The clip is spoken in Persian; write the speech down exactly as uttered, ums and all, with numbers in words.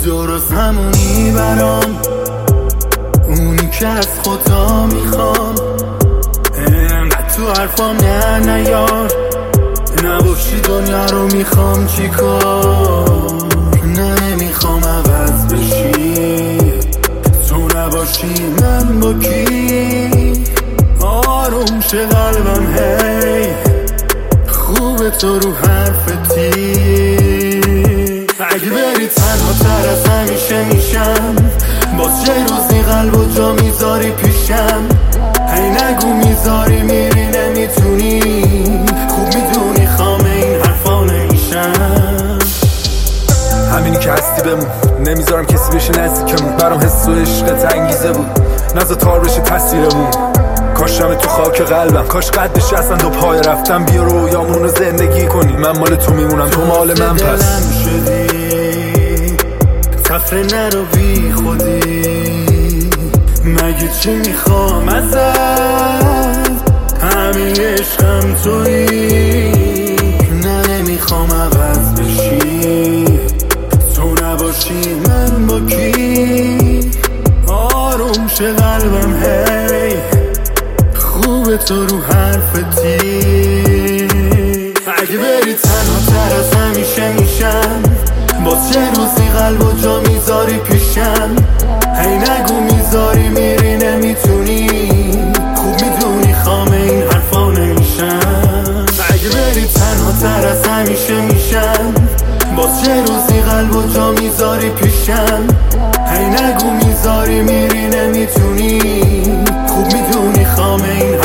درست همونی برام، اونی که از خدا میخوام. انقدر تو حرفام نه نیار، نباشی دنیا رو میخوام چیکار. نه نمیخوام عوض بشی، تو نباشی من با کی؟ آروم شه قلبم هی، خوبه تو رو حرفتی. اگه بری تنها تر از همیشه میشم، باز چه روزی قلب و جا میذاری پیشم. هی نگو میذاری میری نمیتونی، خوب میدونی خامه این حرفا نمیشم. همینی که هستی بمون، نمیذارم کسی بشه نزدیکمون. برام حس و عشقت انگیزه بود، نذار تار بشه تصویرمون. کاشم تو خاک قلبم، کاش قدش اصلا دو پای رفتم. بیا رویامون رو زندگی کنی، من مال تو میمونم تو مال من. پس تفره نرو بی خودی، مگه چی میخوام ازت؟ همین عشقم تویی، نه نمیخوام عوض بشی، تو نباشی من با کی؟ آروم شه قلبم هی، خوبه تو رو حرفتی. اگه بری تنها تر از همیشه میشم، باز چه روزی قلب و جا میذاری پیشم. هی نگو میذاری میری نمیتونی، خوب میدونی خامه این حرفا نمیشم. اگه بری تنها تر از همیشه میشم، باز چه روزی قلب و جا میذاری پیشم. هی نگو میذاری میری نمیتونی، خوب میدونی خامه این